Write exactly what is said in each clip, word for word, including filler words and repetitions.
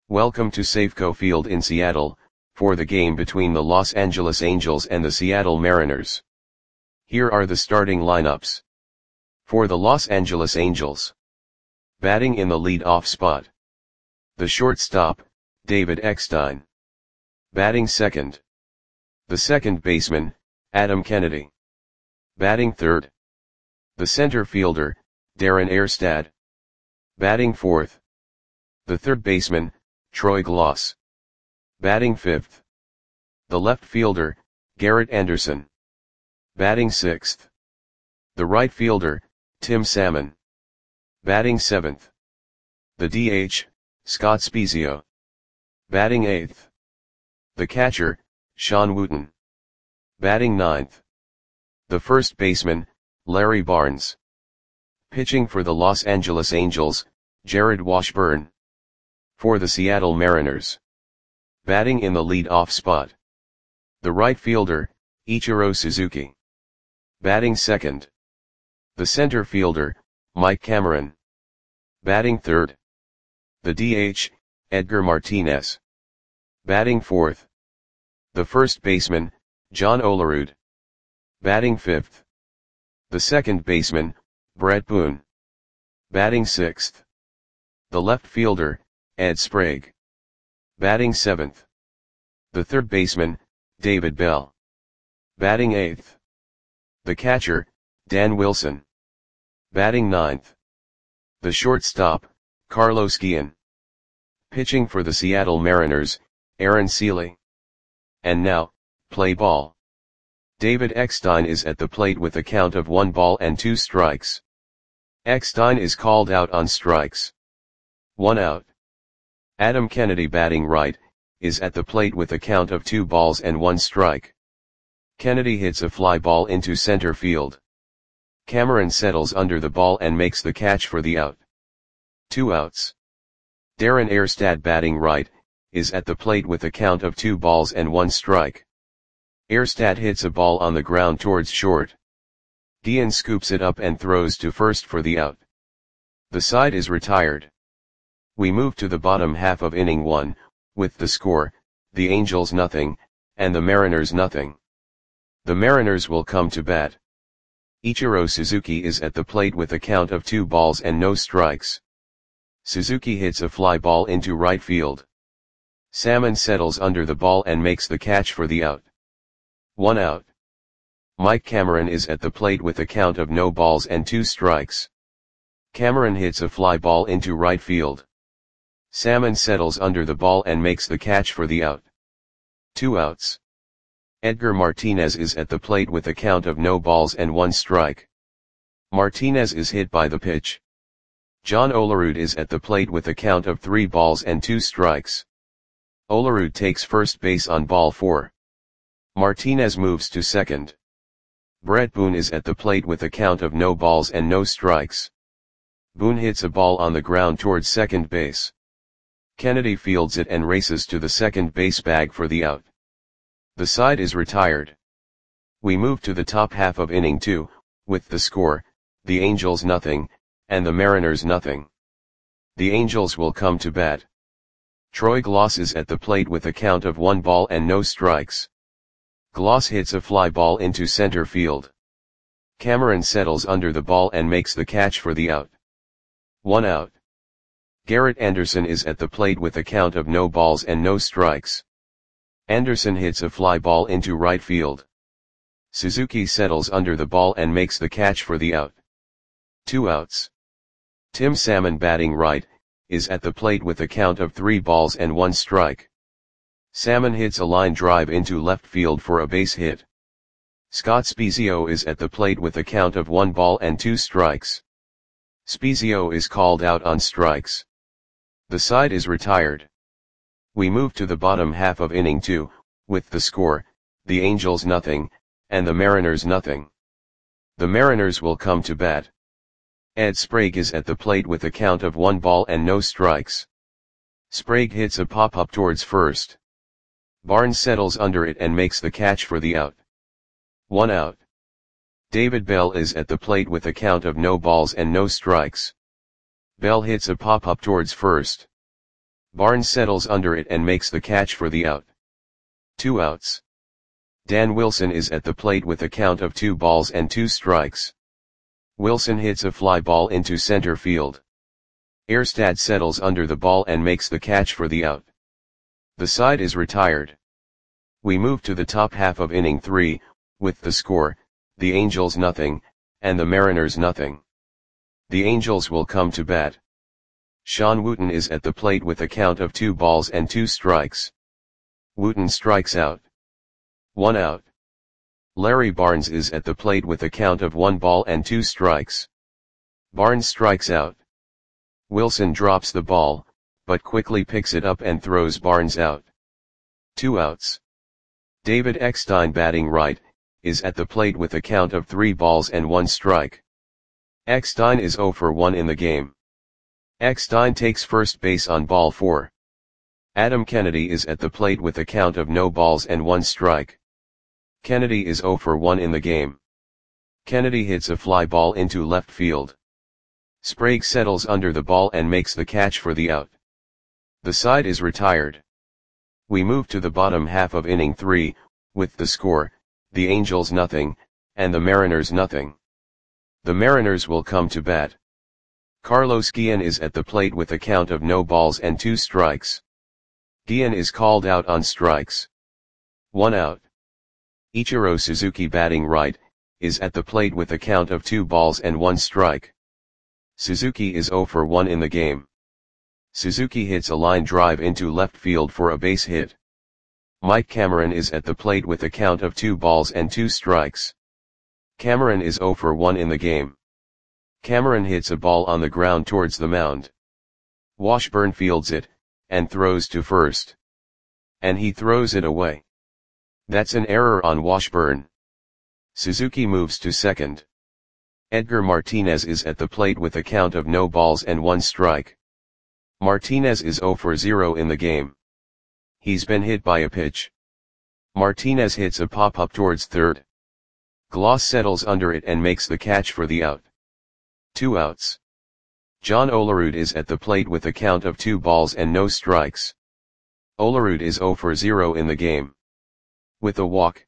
Welcome to Safeco Field in Seattle, for the game between the Los Angeles Angels and the Seattle Mariners. Here are the starting lineups. For the Los Angeles Angels. Batting in the lead-off spot. The shortstop, David Eckstein. Batting second. The second baseman, Adam Kennedy. Batting third. The center fielder, Darren Erstad. Batting fourth. The third baseman, Troy Glaus. Batting fifth. The left fielder, Garrett Anderson. Batting sixth. The right fielder, Tim Salmon. Batting seventh. The D H, Scott Spiezio. Batting eighth. The catcher, Sean Wooten. Batting ninth. The first baseman, Larry Barnes. Pitching for the Los Angeles Angels, Jared Washburn. For the Seattle Mariners. Batting in the lead-off spot. The right fielder, Ichiro Suzuki. Batting second. The center fielder, Mike Cameron. Batting third. The D H, Edgar Martinez. Batting fourth. The first baseman, John Olerud. Batting fifth. The second baseman, Brett Boone. Batting sixth. The left fielder, Ed Sprague. Batting seventh. The third baseman, David Bell. Batting eighth. The catcher, Dan Wilson. Batting ninth. The shortstop, Carlos Guillen. Pitching for the Seattle Mariners, Aaron Seeley. And now, play ball. David Eckstein is at the plate with a count of one ball and two strikes. Eckstein is called out on strikes. One out. Adam Kennedy, batting right, is at the plate with a count of two balls and one strike. Kennedy hits a fly ball into center field. Cameron settles under the ball and makes the catch for the out. Two outs. Darren Erstad, batting right, is at the plate with a count of two balls and one strike. Erstad hits a ball on the ground towards short. Guillen scoops it up and throws to first for the out. The side is retired. We move to the bottom half of inning one, with the score, the Angels nothing, and the Mariners nothing. The Mariners will come to bat. Ichiro Suzuki is at the plate with a count of two balls and no strikes. Suzuki hits a fly ball into right field. Salmon settles under the ball and makes the catch for the out. One out. Mike Cameron is at the plate with a count of no balls and two strikes. Cameron hits a fly ball into right field. Salmon settles under the ball and makes the catch for the out. Two outs. Edgar Martinez is at the plate with a count of no balls and one strike. Martinez is hit by the pitch. John Olerud is at the plate with a count of three balls and two strikes. Olerud takes first base on ball four. Martinez moves to second. Brett Boone is at the plate with a count of no balls and no strikes. Boone hits a ball on the ground towards second base. Kennedy fields it and races to the second base bag for the out. The side is retired. We move to the top half of inning two, with the score, the Angels nothing, and the Mariners nothing. The Angels will come to bat. Troy Glaus is at the plate with a count of one ball and no strikes. Glaus hits a fly ball into center field. Cameron settles under the ball and makes the catch for the out. One out. Garrett Anderson is at the plate with a count of no balls and no strikes. Anderson hits a fly ball into right field. Suzuki settles under the ball and makes the catch for the out. Two outs. Tim Salmon, batting right, is at the plate with a count of three balls and one strike. Salmon hits a line drive into left field for a base hit. Scott Spiezio is at the plate with a count of one ball and two strikes. Spiezio is called out on strikes. The side is retired. We move to the bottom half of inning two, with the score, the Angels nothing, and the Mariners nothing. The Mariners will come to bat. Ed Sprague is at the plate with a count of one ball and no strikes. Sprague hits a pop-up towards first. Barnes settles under it and makes the catch for the out. One out. David Bell is at the plate with a count of no balls and no strikes. Bell hits a pop-up towards first. Barnes settles under it and makes the catch for the out. Two outs. Dan Wilson is at the plate with a count of two balls and two strikes. Wilson hits a fly ball into center field. Erstad settles under the ball and makes the catch for the out. The side is retired. We move to the top half of inning three, with the score, the Angels nothing, and the Mariners nothing. The Angels will come to bat. Sean Wooten is at the plate with a count of two balls and two strikes. Wooten strikes out. One out. Larry Barnes is at the plate with a count of one ball and two strikes. Barnes strikes out. Wilson drops the ball, but quickly picks it up and throws Barnes out. Two outs. David Eckstein, batting right, is at the plate with a count of three balls and one strike. Eckstein is oh for one in the game. Eckstein takes first base on ball four. Adam Kennedy is at the plate with a count of no balls and one strike. Kennedy is oh for one in the game. Kennedy hits a fly ball into left field. Sprague settles under the ball and makes the catch for the out. The side is retired. We move to the bottom half of inning three, with the score, the Angels nothing, and the Mariners nothing. The Mariners will come to bat. Carlos Guillen is at the plate with a count of no balls and two strikes. Guillen is called out on strikes. One out. Ichiro Suzuki, batting right, is at the plate with a count of two balls and one strike. Suzuki is oh for one in the game. Suzuki hits a line drive into left field for a base hit. Mike Cameron is at the plate with a count of two balls and two strikes. Cameron is oh for one in the game. Cameron hits a ball on the ground towards the mound. Washburn fields it, and throws to first. And he throws it away. That's an error on Washburn. Suzuki moves to second. Edgar Martinez is at the plate with a count of no balls and one strike. Martinez is oh for zero in the game. He's been hit by a pitch. Martinez hits a pop-up towards third. Gloss settles under it and makes the catch for the out. Two outs. John Olerud is at the plate with a count of two balls and no strikes. Olerud is oh for zero in the game. With a walk.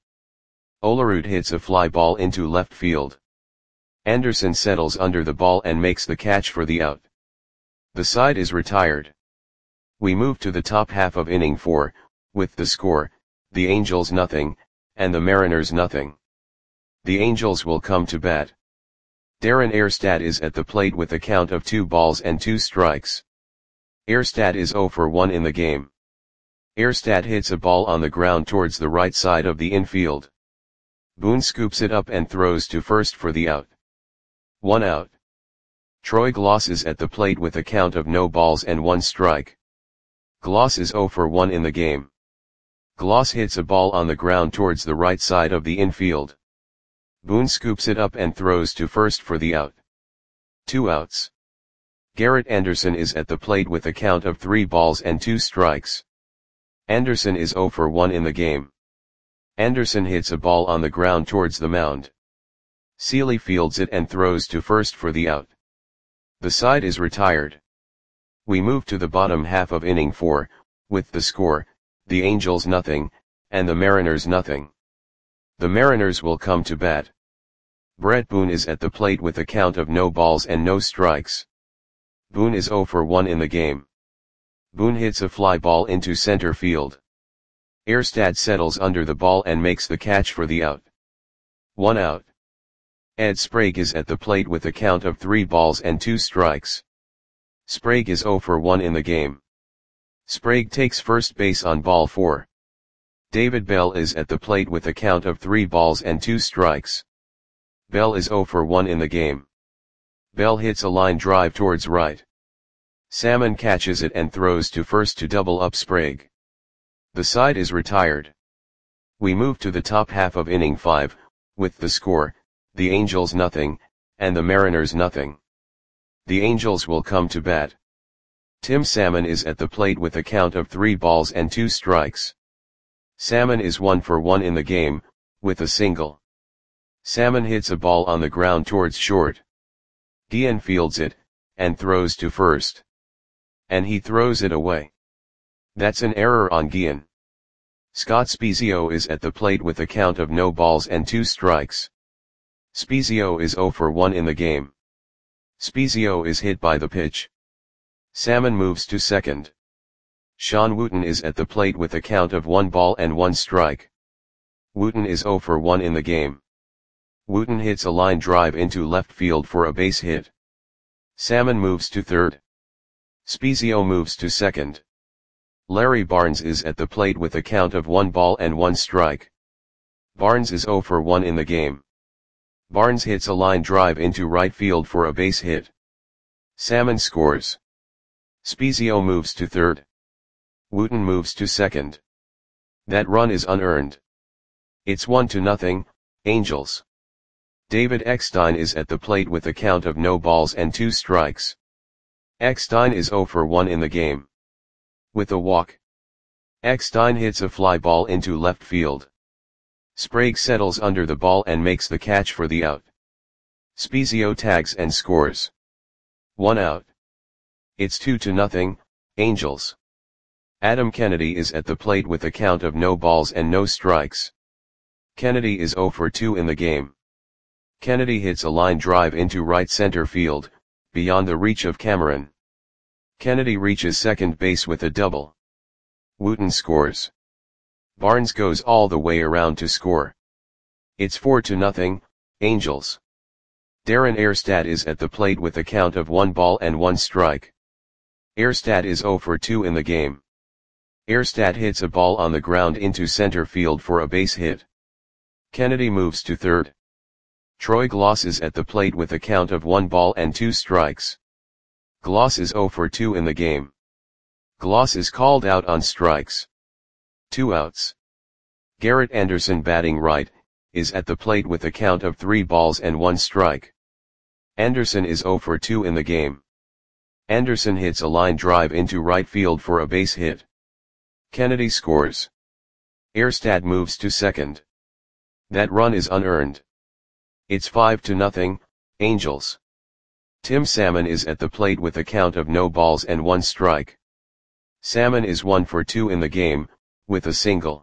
Olerud hits a fly ball into left field. Anderson settles under the ball and makes the catch for the out. The side is retired. We move to the top half of inning four, with the score, the Angels nothing, and the Mariners nothing. The Angels will come to bat. Darren Erstad is at the plate with a count of two balls and two strikes. Erstad is oh for one in the game. Erstad hits a ball on the ground towards the right side of the infield. Boone scoops it up and throws to first for the out. One out. Troy Gloss is at the plate with a count of no balls and one strike. Gloss is oh for one in the game. Gloss hits a ball on the ground towards the right side of the infield. Boone scoops it up and throws to first for the out. Two outs. Garrett Anderson is at the plate with a count of three balls and two strikes. Anderson is oh for one in the game. Anderson hits a ball on the ground towards the mound. Seeley fields it and throws to first for the out. The side is retired. We move to the bottom half of inning four, with the score, the Angels nothing, and the Mariners nothing. The Mariners will come to bat. Brett Boone is at the plate with a count of no balls and no strikes. Boone is oh for one in the game. Boone hits a fly ball into center field. Erstad settles under the ball and makes the catch for the out. One out. Ed Sprague is at the plate with a count of three balls and two strikes. Sprague is oh for one in the game. Sprague takes first base on ball four. David Bell is at the plate with a count of three balls and two strikes. Bell is oh for one in the game. Bell hits a line drive towards right. Salmon catches it and throws to first to double up Sprague. The side is retired. We move to the top half of inning five, with the score, the Angels nothing, and the Mariners nothing. The Angels will come to bat. Tim Salmon is at the plate with a count of three balls and two strikes. Salmon is one for one in the game, with a single. Salmon hits a ball on the ground towards short. Guillen fields it, and throws to first. And he throws it away. That's an error on Guillen. Scott Spiezio is at the plate with a count of no balls and two strikes. Spiezio is zero for one in the game. Spiezio is hit by the pitch. Salmon moves to second. Sean Wooten is at the plate with a count of one ball and one strike. Wooten is zero for one in the game. Wooten hits a line drive into left field for a base hit. Salmon moves to third. Spiezio moves to second. Larry Barnes is at the plate with a count of one ball and one strike. Barnes is zero for one in the game. Barnes hits a line drive into right field for a base hit. Salmon scores. Spiezio moves to third. Wooten moves to second. That run is unearned. It's one to nothing, Angels. David Eckstein is at the plate with a count of no balls and two strikes. Eckstein is zero for one in the game. With a walk, Eckstein hits a fly ball into left field. Sprague settles under the ball and makes the catch for the out. Spiezio tags and scores. One out. It's two to nothing, Angels. Adam Kennedy is at the plate with a count of no balls and no strikes. Kennedy is zero for two in the game. Kennedy hits a line drive into right center field, beyond the reach of Cameron. Kennedy reaches second base with a double. Wooten scores. Barnes goes all the way around to score. It's four to nothing, Angels. Darren Erstad is at the plate with a count of one ball and one strike. Erstad is zero for two in the game. Erstad hits a ball on the ground into center field for a base hit. Kennedy moves to third. Troy Gloss is at the plate with a count of one ball and two strikes. Gloss is zero for two in the game. Gloss is called out on strikes. Two outs. Garrett Anderson, batting right, is at the plate with a count of three balls and one strike. Anderson is zero for two in the game. Anderson hits a line drive into right field for a base hit. Kennedy scores. Erstad moves to second. That run is unearned. It's five to nothing, Angels. Tim Salmon is at the plate with a count of no balls and one strike. Salmon is one for two in the game, with a single.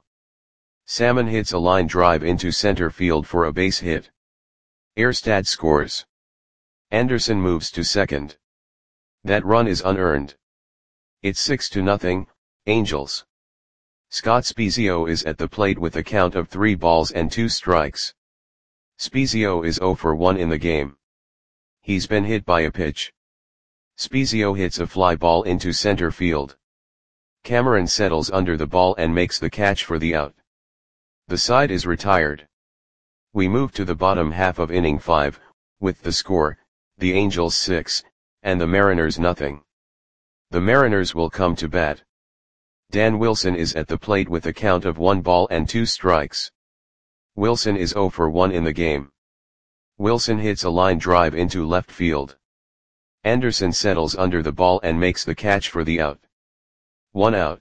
Salmon hits a line drive into center field for a base hit. Erstad scores. Anderson moves to second. That run is unearned. It's six to nothing, Angels. Scott Spiezio is at the plate with a count of three balls and two strikes. Spiezio is zero for one in the game. He's been hit by a pitch. Spiezio hits a fly ball into center field. Cameron settles under the ball and makes the catch for the out. The side is retired. We move to the bottom half of inning five, with the score, the Angels six, and the Mariners nothing. The Mariners will come to bat. Dan Wilson is at the plate with a count of one ball and two strikes. Wilson is zero for one in the game. Wilson hits a line drive into left field. Anderson settles under the ball and makes the catch for the out. One out.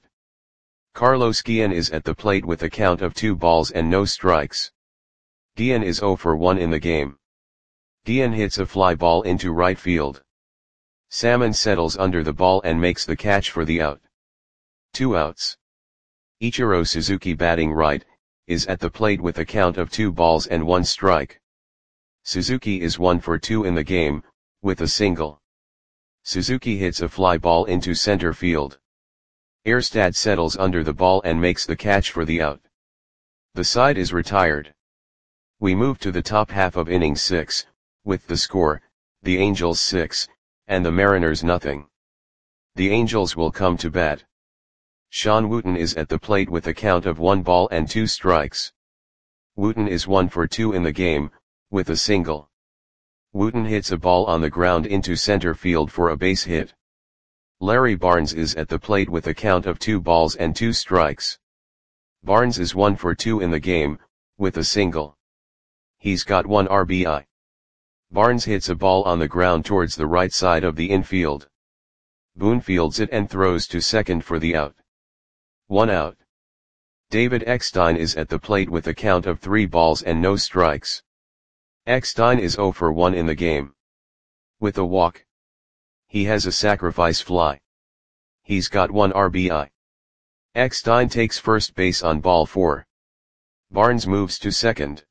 Carlos Guillen is at the plate with a count of two balls and no strikes. Guillen is zero for one in the game. Guillen hits a fly ball into right field. Salmon settles under the ball and makes the catch for the out. Two outs. Ichiro Suzuki, batting right, is at the plate with a count of two balls and one strike. Suzuki is one for two in the game, with a single. Suzuki hits a fly ball into center field. Erstad settles under the ball and makes the catch for the out. The side is retired. We move to the top half of inning six, with the score, the Angels six, and the Mariners nothing. The Angels will come to bat. Sean Wooten is at the plate with a count of one ball and two strikes. Wooten is one for two in the game, with a single. Wooten hits a ball on the ground into center field for a base hit. Larry Barnes is at the plate with a count of two balls and two strikes. Barnes is one for two in the game, with a single. He's got one R B I. Barnes hits a ball on the ground towards the right side of the infield. Boone fields it and throws to second for the out. One out. David Eckstein is at the plate with a count of three balls and no strikes. Eckstein is zero for one in the game. With a walk. He has a sacrifice fly. He's got one R B I. Eckstein takes first base on ball four. Barnes moves to second.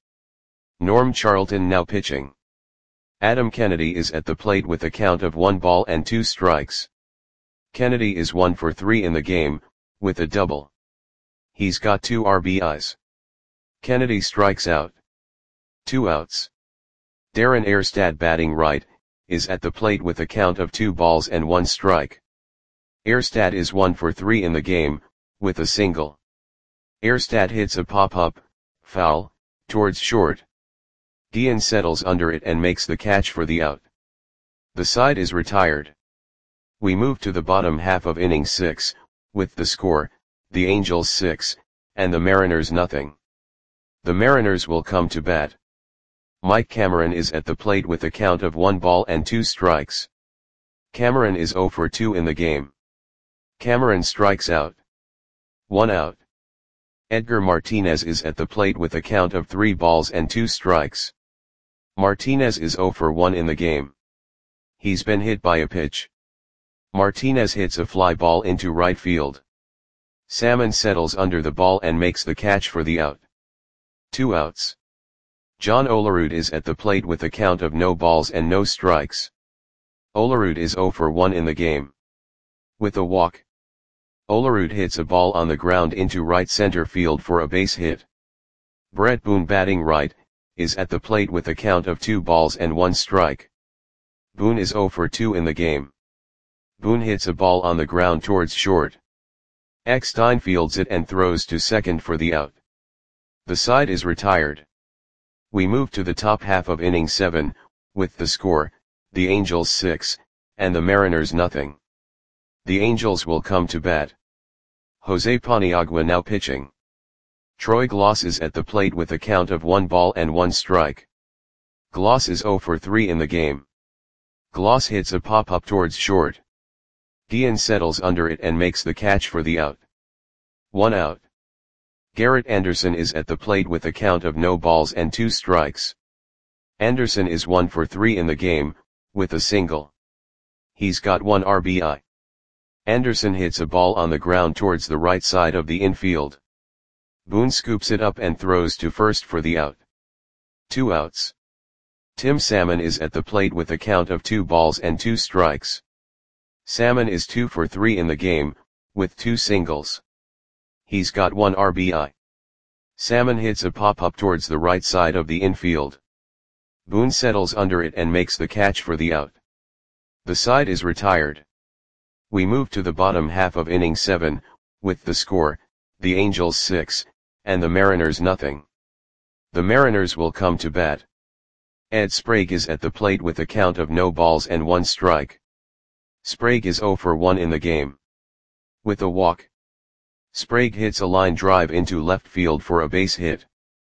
Norm Charlton now pitching. Adam Kennedy is at the plate with a count of one ball and two strikes. Kennedy is one for three in the game, with a double. He's got two R B Is. Kennedy strikes out. Two outs. Darren Erstad batting right, is at the plate with a count of two balls and one strike. Erstad is one for three in the game, with a single. Erstad hits a pop-up, foul, towards short. Guillen settles under it and makes the catch for the out. The side is retired. We move to the bottom half of inning six, with the score, the Angels six, and the Mariners nothing. The Mariners will come to bat. Mike Cameron is at the plate with a count of one ball and two strikes. Cameron is zero for two in the game. Cameron strikes out. One out. Edgar Martinez is at the plate with a count of three balls and two strikes. Martinez is zero for one in the game. He's been hit by a pitch. Martinez hits a fly ball into right field. Salmon settles under the ball and makes the catch for the out. Two outs. John Olerud is at the plate with a count of no balls and no strikes. Olerud is zero for one in the game. With a walk. Olerud hits a ball on the ground into right center field for a base hit. Brett Boone batting right, is at the plate with a count of two balls and one strike. Boone is zero for two in the game. Boone hits a ball on the ground towards short. Eckstein fields it and throws to second for the out. The side is retired. We move to the top half of inning seven, with the score, the Angels six, and the Mariners nothing. The Angels will come to bat. Jose Paniagua now pitching. Troy Gloss is at the plate with a count of one ball and one strike. Gloss is zero for three in the game. Gloss hits a pop-up towards short. Guillen settles under it and makes the catch for the out. One out. Garrett Anderson is at the plate with a count of no balls and two strikes. Anderson is one for three in the game, with a single. He's got one R B I. Anderson hits a ball on the ground towards the right side of the infield. Boone scoops it up and throws to first for the out. Two outs. Tim Salmon is at the plate with a count of two balls and two strikes. Salmon is two for three in the game, with two singles. He's got one R B I. Salmon hits a pop-up towards the right side of the infield. Boone settles under it and makes the catch for the out. The side is retired. We move to the bottom half of inning seven, with the score, the Angels six, and the Mariners nothing. The Mariners will come to bat. Ed Sprague is at the plate with a count of no balls and one strike. Sprague is zero for one in the game. With a walk. Sprague hits a line drive into left field for a base hit.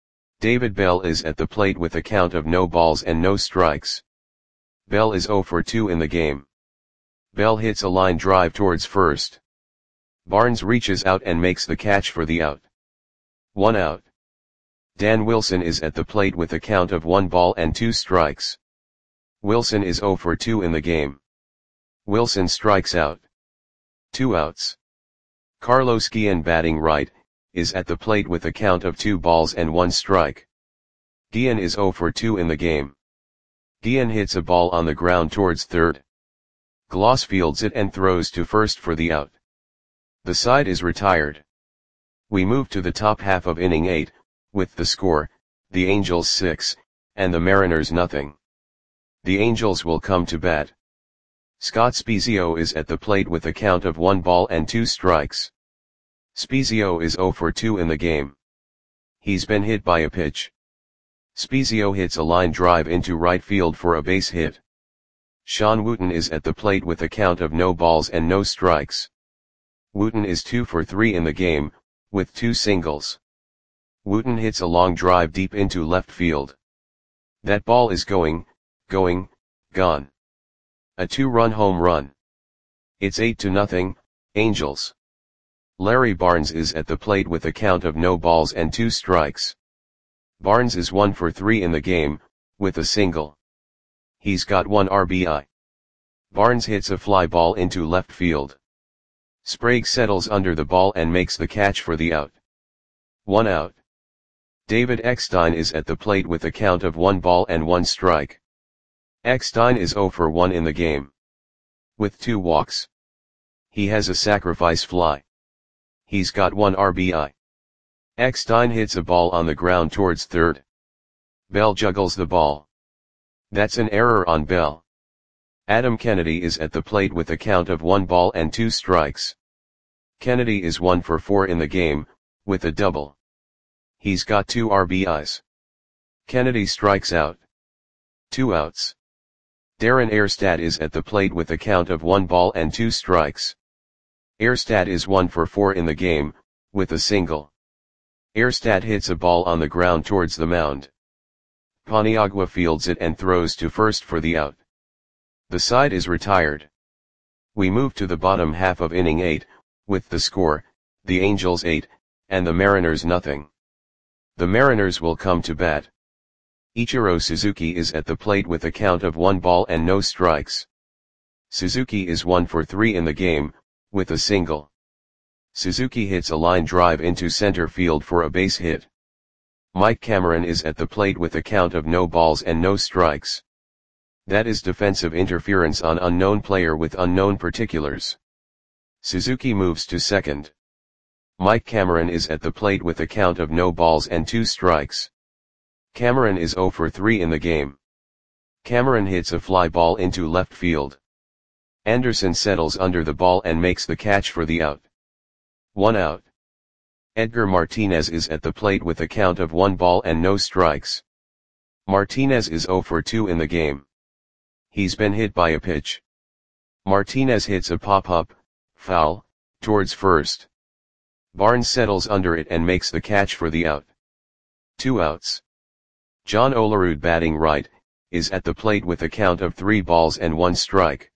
David Bell is at the plate with a count of no balls and no strikes. Bell is zero for two in the game. Bell hits a line drive towards first. Barnes reaches out and makes the catch for the out. One out. Dan Wilson is at the plate with a count of one ball and two strikes. Wilson is zero for two in the game. Wilson strikes out. Two outs. Carlos Guillen batting right, is at the plate with a count of two balls and one strike. Guillen is zero for two in the game. Guillen hits a ball on the ground towards third. Gloss fields it and throws to first for the out. The side is retired. We move to the top half of inning eight, with the score, the Angels six, and the Mariners nothing. The Angels will come to bat. Scott Spiezio is at the plate with a count of one ball and two strikes. Spiezio is zero for two in the game. He's been hit by a pitch. Spiezio hits a line drive into right field for a base hit. Sean Wooten is at the plate with a count of no balls and no strikes. Wooten is two for three in the game, with two singles. Wooten hits a long drive deep into left field. That ball is going, going, gone. A two-run home run. It's eight to nothing, Angels. Larry Barnes is at the plate with a count of no balls and two strikes. Barnes is one for three in the game, with a single. He's got one R B I. Barnes hits a fly ball into left field. Sprague settles under the ball and makes the catch for the out. One out. David Eckstein is at the plate with a count of one ball and one strike. Eckstein is zero for one in the game. With two walks. He has a sacrifice fly. He's got one R B I. Eckstein hits a ball on the ground towards third. Bell juggles the ball. That's an error on Bell. Adam Kennedy is at the plate with a count of one ball and two strikes. Kennedy is one for four in the game, with a double. He's got two R B Is. Kennedy strikes out. Two outs. Darren Erstad is at the plate with a count of one ball and two strikes. Erstad is one for four in the game, with a single. Erstad hits a ball on the ground towards the mound. Paniagua fields it and throws to first for the out. The side is retired. We move to the bottom half of inning eight, with the score, the Angels eight, and the Mariners nothing. The Mariners will come to bat. Ichiro Suzuki is at the plate with a count of one ball and no strikes. Suzuki is one for three in the game, with a single. Suzuki hits a line drive into center field for a base hit. Mike Cameron is at the plate with a count of no balls and no strikes. That is defensive interference on unknown player with unknown particulars. Suzuki moves to second. Mike Cameron is at the plate with a count of no balls and two strikes. Cameron is zero for three in the game. Cameron hits a fly ball into left field. Anderson settles under the ball and makes the catch for the out. One out. Edgar Martinez is at the plate with a count of one ball and no strikes. Martinez is zero for two in the game. He's been hit by a pitch. Martinez hits a pop-up, foul, towards first. Barnes settles under it and makes the catch for the out. Two outs. John Olerud, batting right, is at the plate with a count of three balls and one strike.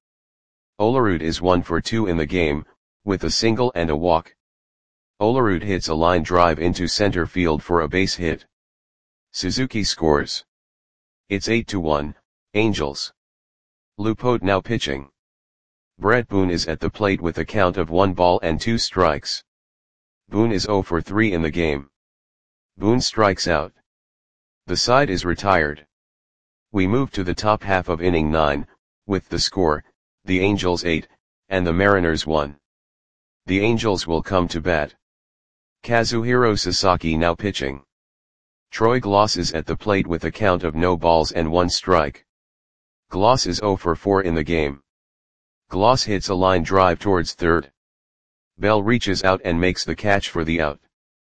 Olerud is one for two in the game, with a single and a walk. Olerud hits a line drive into center field for a base hit. Suzuki scores. It's eight to one, Angels. Lupote now pitching. Brett Boone is at the plate with a count of one ball and two strikes. Boone is zero for three in the game. Boone strikes out. The side is retired. We move to the top half of inning nine, with the score, the Angels eight, and the Mariners one. The Angels will come to bat. Kazuhiro Sasaki now pitching. Troy Gloss is at the plate with a count of no balls and one strike. Gloss is zero for four in the game. Gloss hits a line drive towards third. Bell reaches out and makes the catch for the out.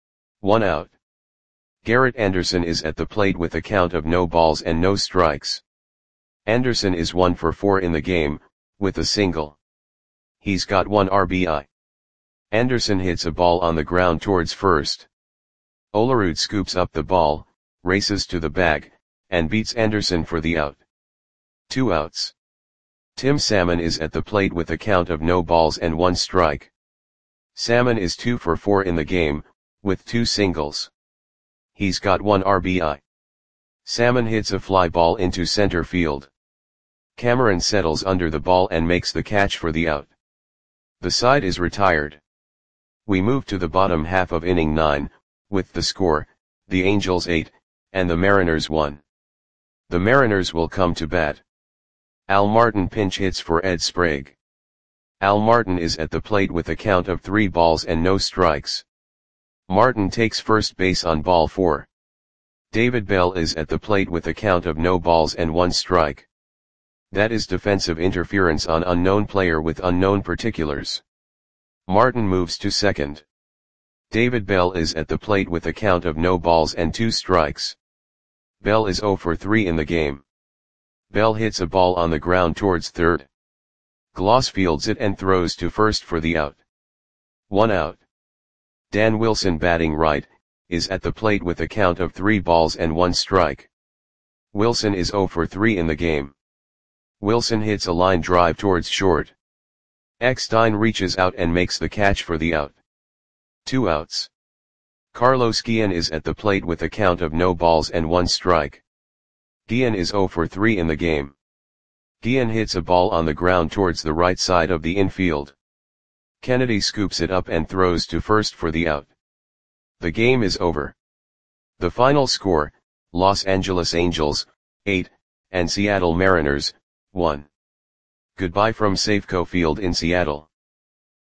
One out. Garrett Anderson is at the plate with a count of no balls and no strikes. Anderson is one for four in the game, with a single. He's got one R B I. Anderson hits a ball on the ground towards first. Olerud scoops up the ball, races to the bag, and beats Anderson for the out. Two outs. Tim Salmon is at the plate with a count of no balls and one strike. Salmon is two for four in the game, with two singles. He's got one R B I. Salmon hits a fly ball into center field. Cameron settles under the ball and makes the catch for the out. The side is retired. We move to the bottom half of inning nine, with the score, the Angels eight, and the Mariners one. The Mariners will come to bat. Al Martin pinch hits for Ed Sprague. Al Martin is at the plate with a count of three balls and no strikes. Martin takes first base on ball four. David Bell is at the plate with a count of no balls and one strike. That is defensive interference on unknown player with unknown particulars. Martin moves to second. David Bell is at the plate with a count of no balls and two strikes. Bell is zero for three in the game. Bell hits a ball on the ground towards third. Gloss fields it and throws to first for the out. One out. Dan Wilson, batting right, is at the plate with a count of three balls and one strike. Wilson is zero for three in the game. Wilson hits a line drive towards short. Eckstein reaches out and makes the catch for the out. Two outs. Carlos Guillen is at the plate with a count of no balls and one strike. Guillen is zero for three in the game. Guillen hits a ball on the ground towards the right side of the infield. Kennedy scoops it up and throws to first for the out. The game is over. The final score, Los Angeles Angels, eight, and Seattle Mariners, one. Goodbye from Safeco Field in Seattle.